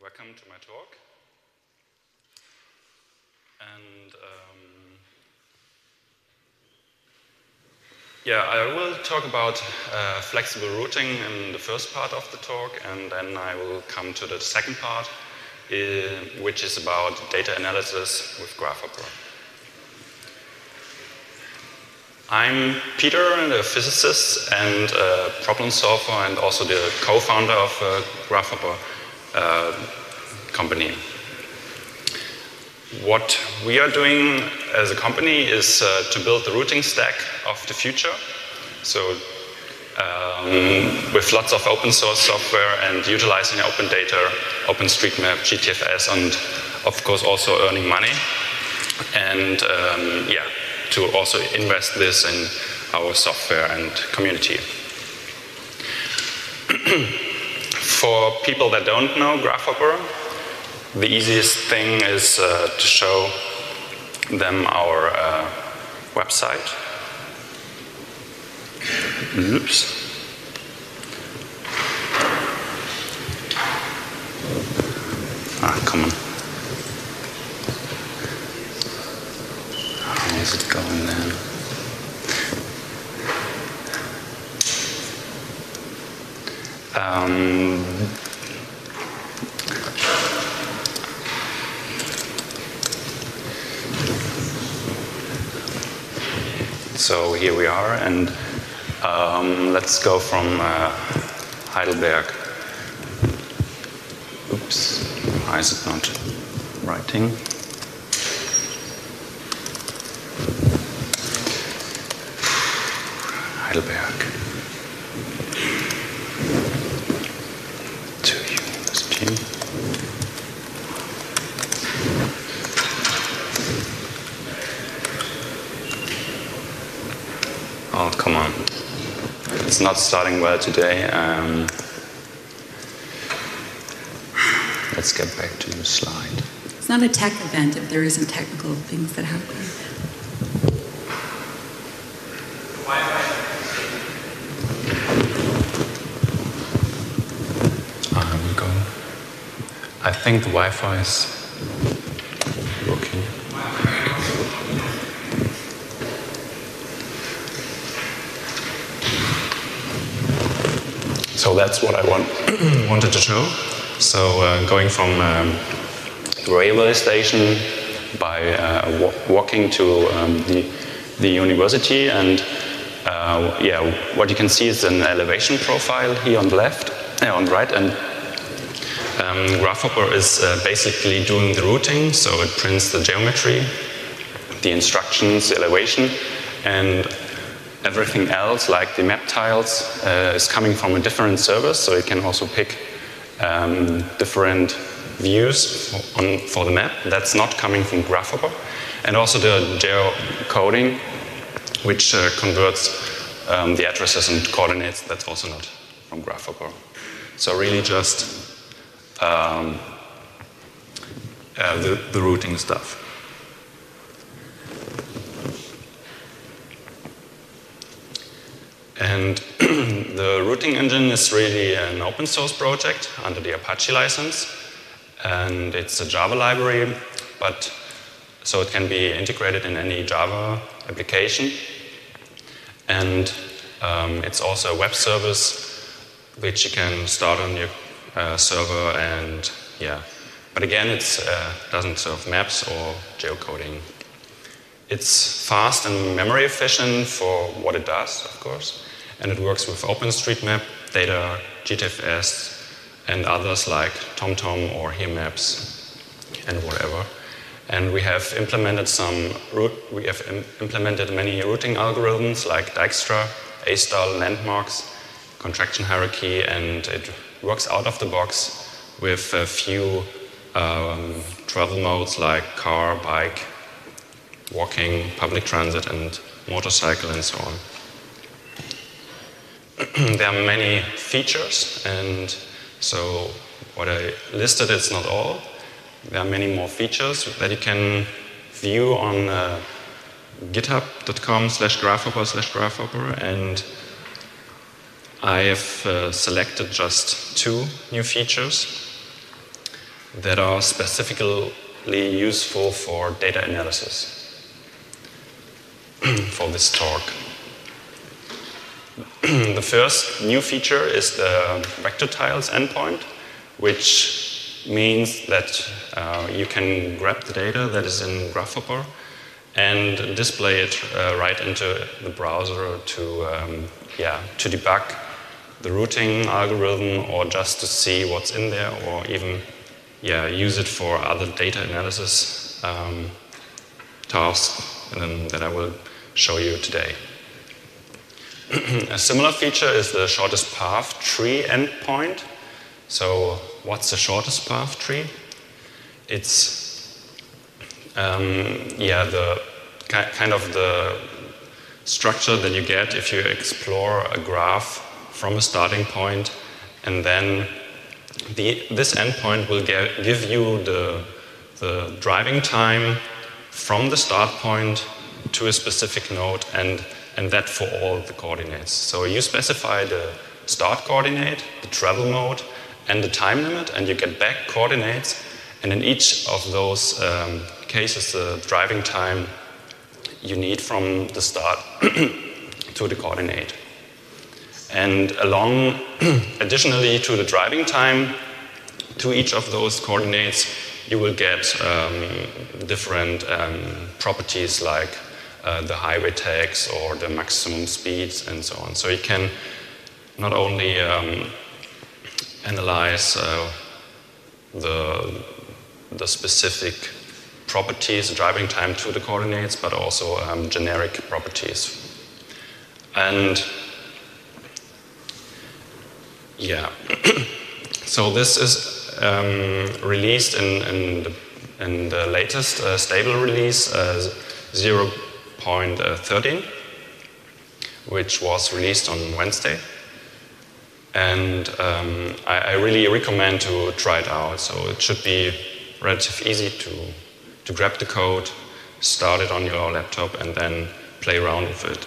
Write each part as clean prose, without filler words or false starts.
welcome to my talk. And I will talk about flexible routing in the first part of the talk, and then I will come to the second part, which is about data analysis with Grasshopper. I'm Peter, a physicist and a problem solver, and also the co-founder of Grasshopper company. What we are doing as a company is to build the routing stack of the future. So with lots of open source software and utilizing open data, OpenStreetMap, GTFS, and of course also earning money. And to also invest this in our software and community. For people that don't know Grasshopper, the easiest thing is to show them our website. Oops. Come on. How is it going then? So here we are, and let's go from Heidelberg. Oops, why is it not writing? Heidelberg to University. Oh, come on. It's not starting well today. Let's get back to the slide. It's not a tech event if there isn't technical things that happen. I think the Wi-Fi is working. So that's what I wanted to show. So going from the railway station by walking to the university, and what you can see is an elevation profile here on the left, on the right, and Grasshopper is basically doing the routing, so it prints the geometry, the instructions, the elevation, and everything else, like the map tiles, is coming from a different service, so it can also pick different views for the map. That's not coming from Grasshopper. And also the geocoding, which converts the addresses and coordinates, that's also not from Grasshopper. So really just the routing stuff. And the routing engine is really an open source project under the Apache license. And it's a Java library, but so it can be integrated in any Java application. And it's also a web service which you can start on your server, and but again, it doesn't serve maps or geocoding. It's fast and memory efficient for what it does, of course, and it works with OpenStreetMap, Data, GTFS, and others like TomTom or HereMaps and whatever. And we have implemented many routing algorithms like Dijkstra, A-star, landmarks, contraction hierarchy, and it works out of the box with a few travel modes like car, bike, walking, public transit, and motorcycle, and so on. There are many features, and so what I listed is not all. There are many more features that you can view on github.com/grasshopper/grasshopper, and I have selected just 2 new features. that are specifically useful for data analysis for this talk. The first new feature is the vector tiles endpoint, which means that you can grab the data that is in Grasshopper and display it right into the browser to debug the routing algorithm, or just to see what's in there, or even use it for other data analysis tasks that I will show you today. A similar feature is the shortest path tree endpoint. So what's the shortest path tree? It's the kind of the structure that you get if you explore a graph from a starting point, and then this endpoint will give you the driving time from the start point to a specific node, and that for all the coordinates. So you specify the start coordinate, the travel mode, and the time limit, and you get back coordinates, and in each of those cases the driving time you need from the start to the coordinate. And additionally to the driving time to each of those coordinates, you will get different properties like the highway tags or the maximum speeds and so on. So you can not only analyze the specific properties, driving time to the coordinates, but also generic properties. And so this is released in the latest stable release 0.13, which was released on Wednesday. And I really recommend to try it out. So it should be relatively easy to grab the code, start it on your laptop, and then play around with it.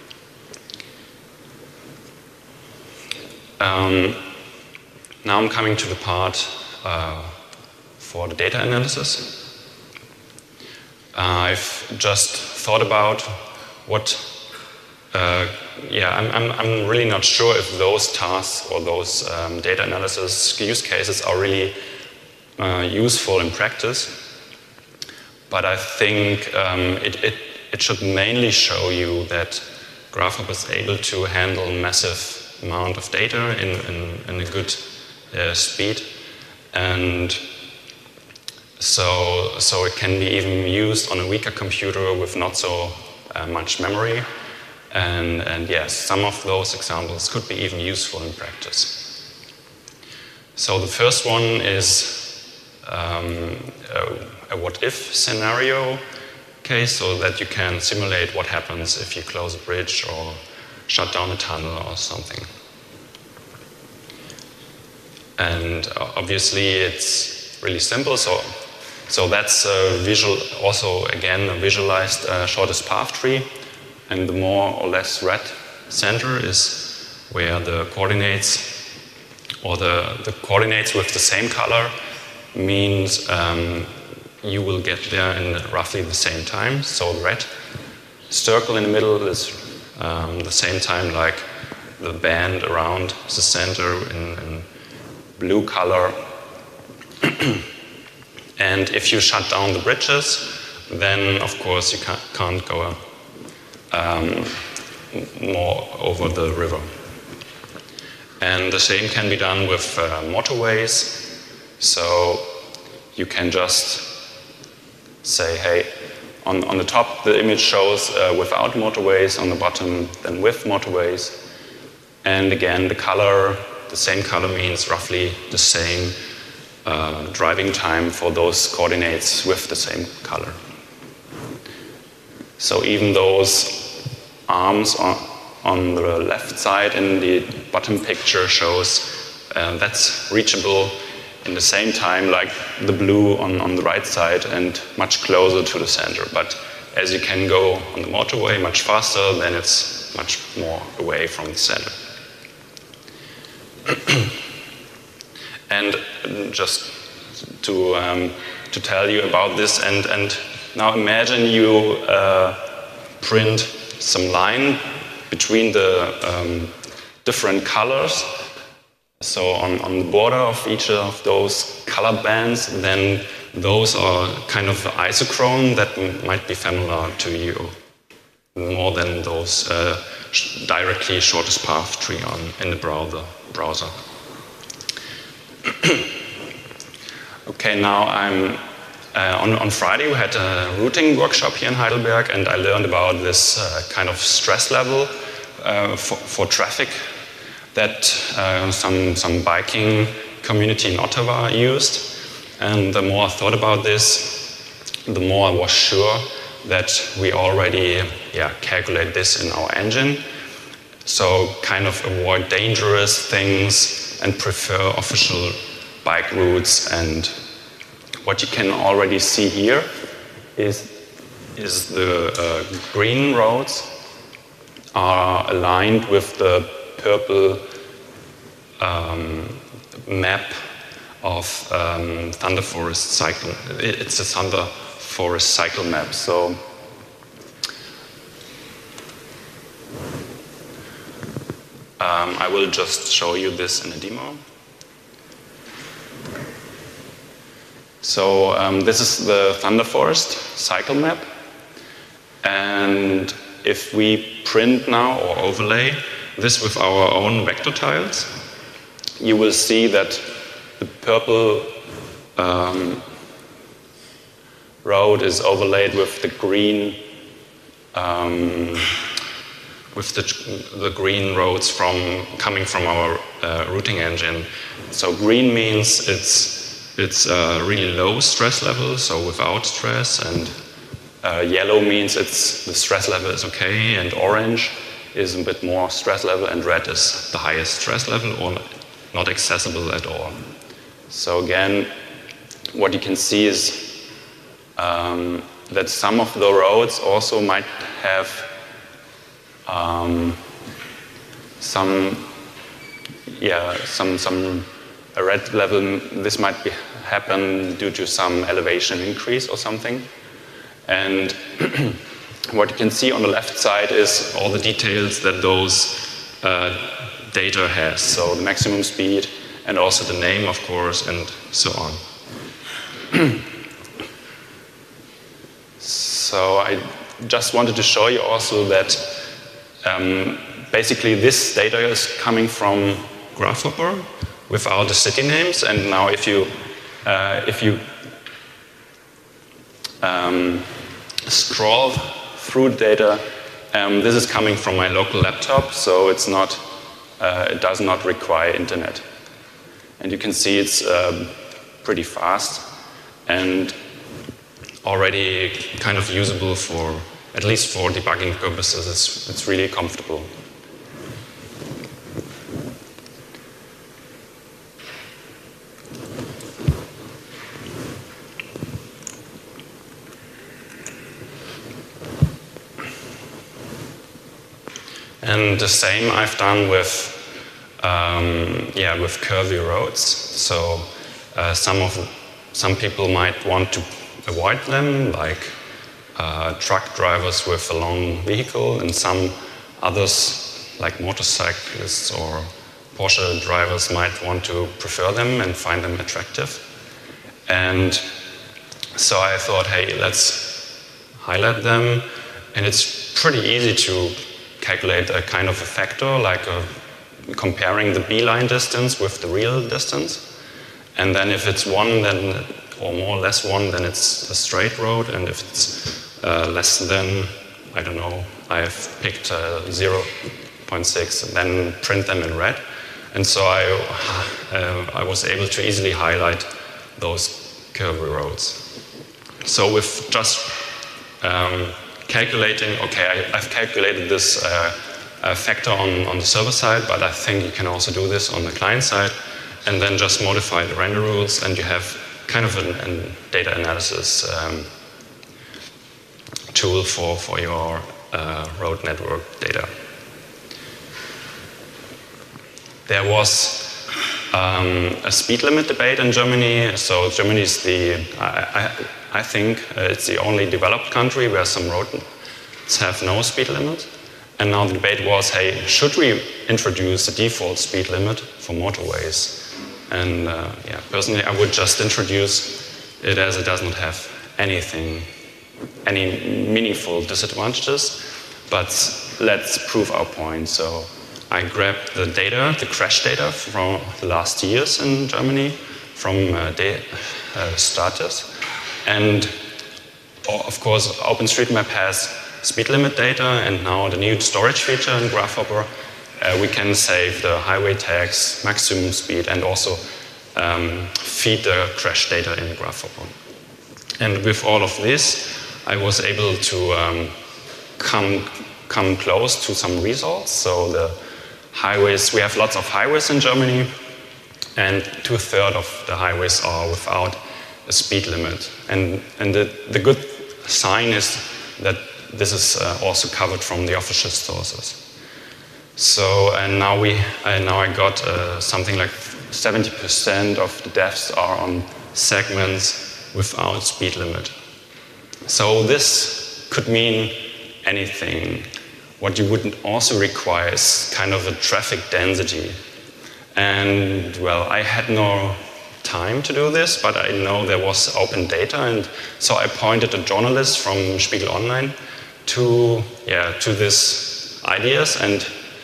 Now I'm coming to the part for the data analysis. I've just thought about what, I'm really not sure if those tasks or those data analysis use cases are really useful in practice. But I think it should mainly show you that Grasshopper is able to handle massive amount of data in a good speed, and so it can be even used on a weaker computer with not so much memory, and yes, some of those examples could be even useful in practice. So the first one is a what-if scenario case, so that you can simulate what happens if you close a bridge or shut down a tunnel or something. And obviously it's really simple, so that's also again a visualized shortest path tree, and the more or less red center is where the coordinates, or the coordinates with the same color means you will get there in roughly the same time. So the red circle in the middle is the same time like the band around the center in blue color. And if you shut down the bridges, then of course you can't go more over the river. And the same can be done with motorways. So you can just say, hey, on the top the image shows without motorways, on the bottom then with motorways. And again, the same color means roughly the same driving time for those coordinates with the same color. So even those arms on the left side in the bottom picture shows that's reachable in the same time like the blue on the right side and much closer to the center. But as you can go on the motorway much faster, then it's much more away from the center. And just to tell you about this. And now imagine you print some line between the different colors. So on the border of each of those color bands, then those are kind of isochrone that might be familiar to you more than those directly shortest path tree in the browser. Okay, now on Friday we had a routing workshop here in Heidelberg, and I learned about this kind of stress level for traffic that some biking community in Ottawa used. And the more I thought about this, the more I was sure that we already calculate this in our engine. So kind of avoid dangerous things and prefer official bike routes. And what you can already see here is the green roads are aligned with the purple map of Thunder Forest cycle. It's a Thunder Forest cycle map. So I will just show you this in a demo. So this is the Thunder Forest cycle map. And if we print now or overlay this with our own vector tiles, you will see that the purple road is overlaid with the green the green roads coming from our routing engine. So green means it's a really low stress level, so without stress, and yellow means the stress level is okay, and orange is a bit more stress level, and red is the highest stress level or not accessible at all. So again, what you can see is that some of the roads also might have some a red level. This might happen due to some elevation increase or something. And what you can see on the left side is all the details that those data has. So the maximum speed, and also the name, of course, and so on. So I just wanted to show you also that basically this data is coming from Grasshopper without the city names. And now if you scroll through the data, this is coming from my local laptop, so it's not, it does not require internet. And you can see it's pretty fast and already kind of usable for, at least for debugging purposes. It's really comfortable. And the same I've done with curvy roads. So some people might want to avoid them, like truck drivers with a long vehicle, and some others, like motorcyclists or Porsche drivers, might want to prefer them and find them attractive. And so I thought, hey, let's highlight them, and it's pretty easy to calculate a kind of a factor, like comparing the beeline distance with the real distance. And then if it's 1, then, or more or less 1, then it's a straight road. And if it's less than, I don't know, I've picked 0.6, and then print them in red. And so I was able to easily highlight those curvy roads. So with just calculating, okay, I've calculated this factor on the server side, but I think you can also do this on the client side, and then just modify the render rules, and you have kind of a data analysis tool for your road network data. There was a speed limit debate in Germany. So Germany is I think it's the only developed country where some roads have no speed limit. And now the debate was, hey, should we introduce a default speed limit for motorways? And yeah, personally, I would just introduce it as it does not have any meaningful disadvantages. But let's prove our point. So I grabbed the data, the crash data from the last years in Germany from Status. And of course, OpenStreetMap has speed limit data, and now the new storage feature in Grasshopper, we can save the highway tags, maximum speed, and also feed the crash data in Grasshopper. And with all of this, I was able to come close to some results. So the highways, we have lots of highways in Germany, and 2/3 of the highways are without a speed limit. And the good sign is that this is also covered from the official sources. So, and now I got something like 70% of the deaths are on segments without speed limit. So this could mean anything. What you would also require is kind of a traffic density. And well, I had no time to do this, but I know there was open data, and so I appointed a journalist from Spiegel Online to these ideas, and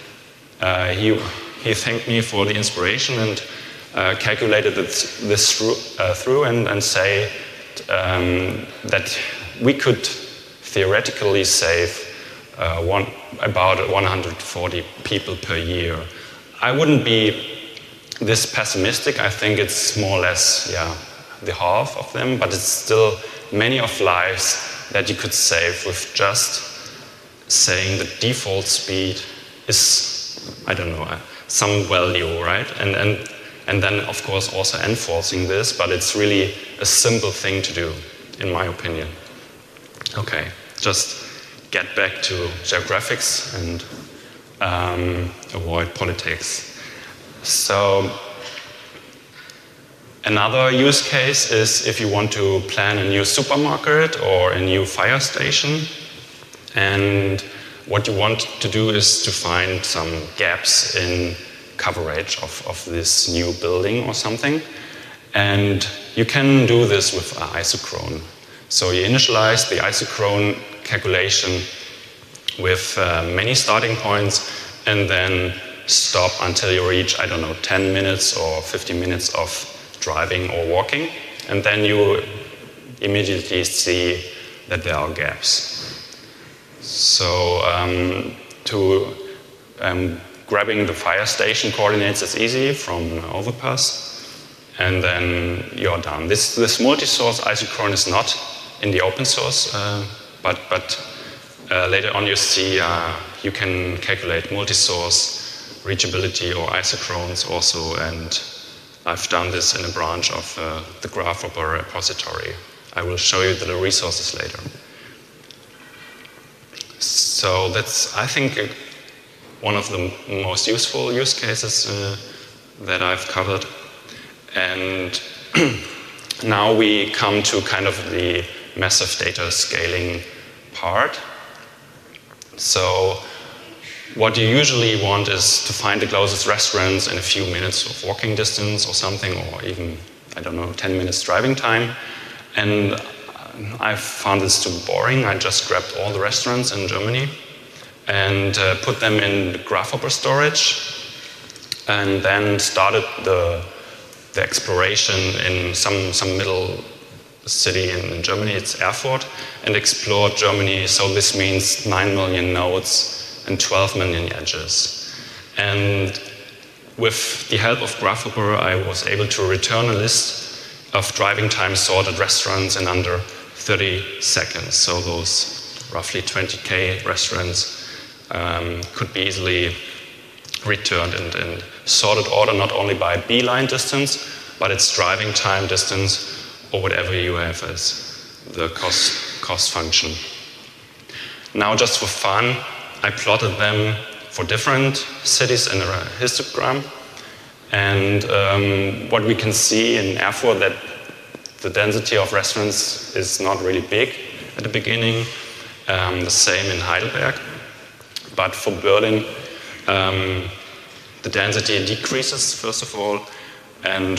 he thanked me for the inspiration and calculated this through and say that we could theoretically save about 140 people per year. I wouldn't be this pessimistic. I think it's more or less the half of them, but it's still many of lives that you could save with just saying the default speed is, I don't know, some value, right? And then, of course, also enforcing this, but it's really a simple thing to do, in my opinion. Okay, just get back to geographics and avoid politics. So another use case is if you want to plan a new supermarket or a new fire station, and what you want to do is to find some gaps in coverage of this new building or something. And you can do this with isochrone. So you initialize the isochrone calculation with many starting points, and then stop until you reach, I don't know, 10 minutes or 15 minutes of driving or walking, and then you immediately see that there are gaps. So grabbing the fire station coordinates is easy from Overpass, and then you're done. This multi-source isochrone is not in the open source, but later on you see you can calculate multi-source reachability or isochrones also, and I've done this in a branch of the Grasshopper repository. I will show you the resources later. So that's, I think, one of the most useful use cases that I've covered. And now we come to kind of the massive data scaling part. So what you usually want is to find the closest restaurants in a few minutes of walking distance or something, or even, I don't know, 10 minutes driving time. And I found this too boring. I just grabbed all the restaurants in Germany and put them in Grasshopper storage, and then started the exploration in some middle city in Germany. It's Erfurt, and explored Germany. So this means 9 million nodes and 12 million edges. And with the help of Grasshopper, I was able to return a list of driving time sorted restaurants in under 30 seconds. So those roughly 20K restaurants could be easily returned in sorted order, not only by beeline distance, but its driving time distance, or whatever you have as the cost function. Now, just for fun, I plotted them for different cities in a histogram. And what we can see in Erfurt that the density of restaurants is not really big at the beginning. The same in Heidelberg. But for Berlin, the density decreases, first of all. And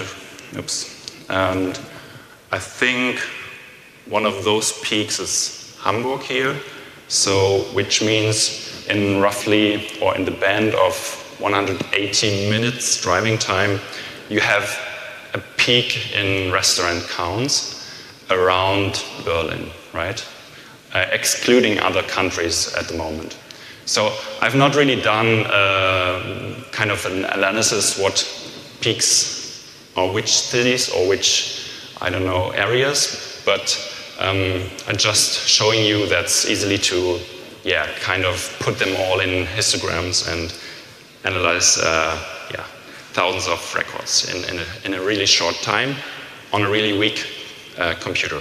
I think one of those peaks is Hamburg here. So, which means in roughly, or in the band of 180 minutes driving time, you have a peak in restaurant counts around Berlin, right? Excluding other countries at the moment. So I've not really done kind of an analysis what peaks or which cities or which, I don't know, areas, but I'm just showing you that's easily to, kind of put them all in histograms and analyze, thousands of records in a really short time on a really weak computer.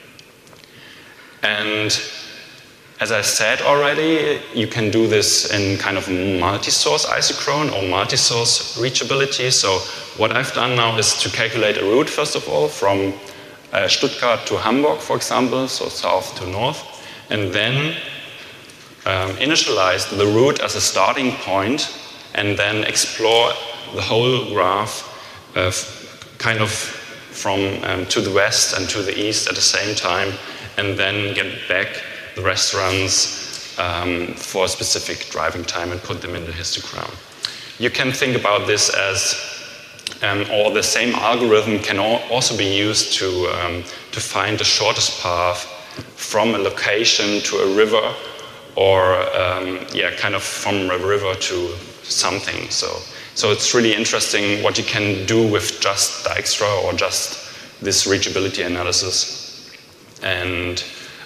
And as I said already, you can do this in kind of multi-source isochrone or multi-source reachability. So what I've done now is to calculate a route, first of all, from Stuttgart to Hamburg, for example, so south to north, and then initialize the route as a starting point and then explore the whole graph kind of from to the west and to the east at the same time, and then get back the restaurants for a specific driving time and put them in the histogram. You can think about this as, or the same algorithm can also be used to find the shortest path from a location to a river, or kind of from a river to something. So it's really interesting what you can do with just Dijkstra or just this reachability analysis, and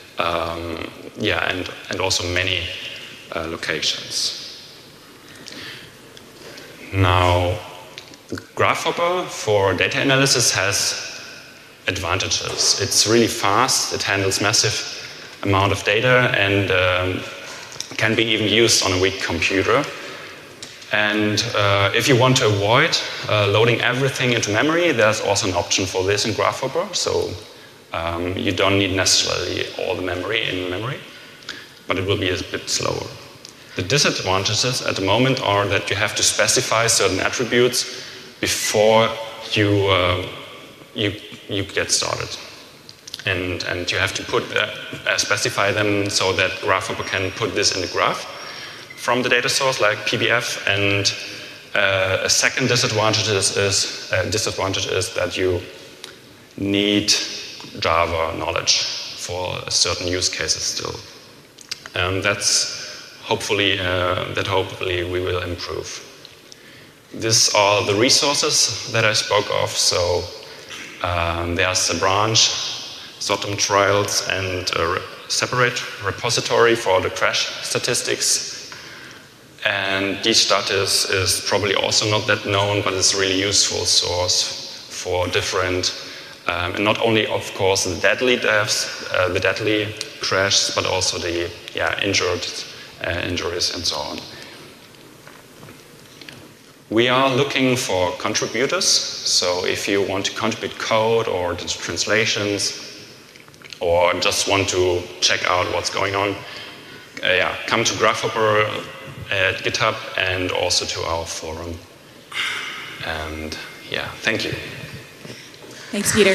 and also many locations. Now, Grasshopper for data analysis has advantages. It's really fast, it handles massive amount of data, and can be even used on a weak computer. And if you want to avoid loading everything into memory, there's also an option for this in Grasshopper. So you don't need necessarily all the memory in memory, but it will be a bit slower. The disadvantages at the moment are that you have to specify certain attributes before you get started. And you have to specify them so that Grasshopper can put this in the graph from the data source, like PBF. And a second disadvantage is that you need Java knowledge for certain use cases still. Hopefully we will improve. These are the resources that I spoke of. So there's a branch, SOTM trials, and a separate repository for the crash statistics. And DStat is probably also not that known, but it's a really useful source for different, and not only, of course, the deadly deaths, the deadly crashes, but also the injuries and so on. We are looking for contributors. So if you want to contribute code or translations, or just want to check out what's going on, come to Grasshopper at GitHub and also to our forum. And thank you. Thanks, Peter.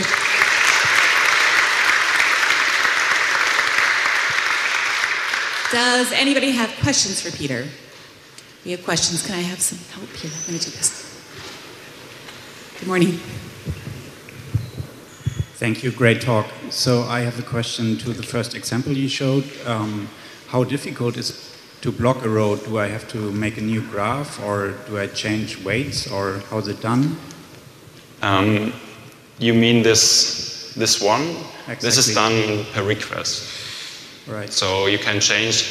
Does anybody have questions for Peter? We have questions. Can I have some help here? I'm going to do this. Good morning. Thank you, great talk. So I have a question to the first example you showed. How difficult is it to block a road? Do I have to make a new graph, or do I change weights, or how is it done? You mean this one? Exactly. This is done per request. Right. So you can change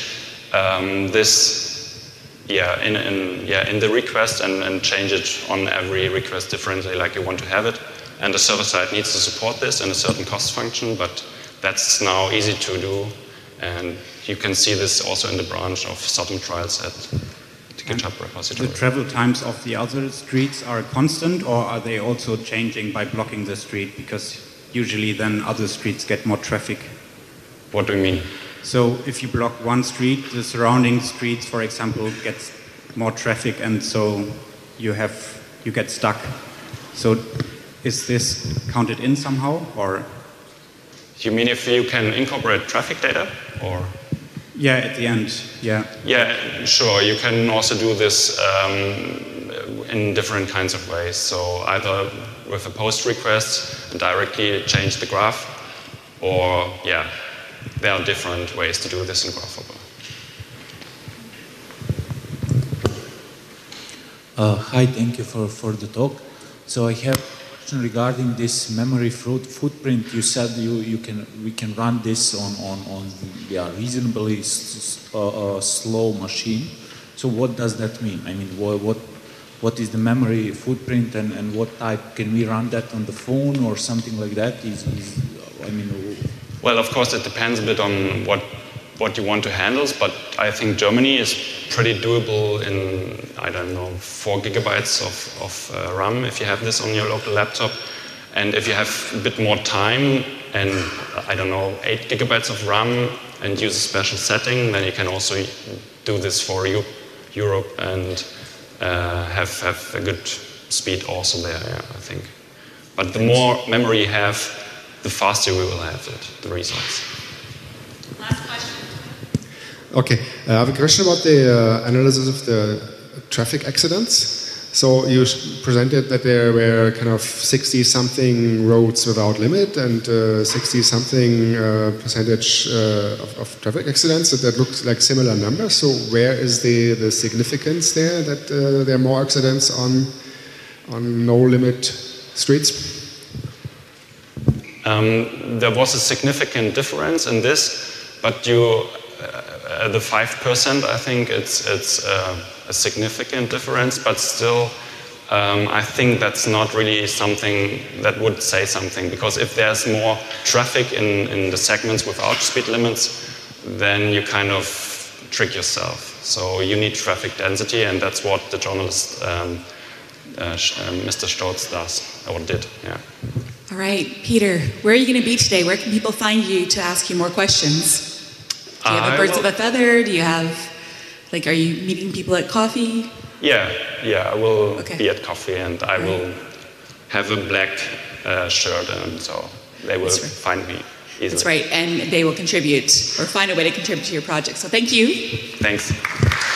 this in the request and change it on every request differently like you want to have it. And the server side needs to support this in a certain cost function, but that's now easy to do. And you can see this also in the branch of SOTM trials at the GitHub repository. The travel times of the other streets are constant, or are they also changing by blocking the street? Because usually then other streets get more traffic. What do you mean? So if you block one street, the surrounding streets, for example, gets more traffic, and so you get stuck. So is this counted in somehow, or? You mean if you can incorporate traffic data, or? Yeah, at the end, yeah. Yeah, sure. You can also do this in different kinds of ways. So either with a post request and directly change the graph, or yeah, there are different ways to do this in GraphHopper. Hi, thank you for the talk. So I have a question regarding this memory footprint. You said we can run this on reasonably slow machine. So what does that mean? I mean, what is the memory footprint, and what type? Can we run that on the phone or something like that? Well, of course, it depends a bit on what you want to handle, but I think Germany is pretty doable in, I don't know, 4 gigabytes of RAM if you have this on your local laptop. And if you have a bit more time and, I don't know, 8 gigabytes of RAM and use a special setting, then you can also do this for Europe and have a good speed also there, yeah, I think. But the more memory you have, the faster we will have the results. Last question. Okay, I have a question about the analysis of the traffic accidents. So you presented that there were kind of 60-something roads without limit and 60-something percentage of traffic accidents. That looks like similar numbers. So where is the significance there that there are more accidents on no-limit streets? There was a significant difference in this, but the 5%, I think it's a significant difference, but still, I think that's not really something that would say something, because if there's more traffic in the segments without speed limits, then you kind of trick yourself. So you need traffic density, and that's what the journalist, Mr. Stolz, does, or did, yeah. All right, Peter, where are you going to be today? Where can people find you to ask you more questions? Do you have a birds of a feather? Do you have, are you meeting people at coffee? Yeah, I will be at coffee, and I will have a black shirt, and so they will find me easily. That's right, and they will contribute, or find a way to contribute to your project. So thank you. Thanks.